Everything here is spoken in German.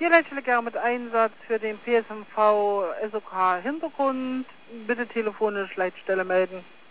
Hier Leitstelle gerne mit Einsatz für den PSMV SOK Hintergrund. Bitte telefonisch Leitstelle melden.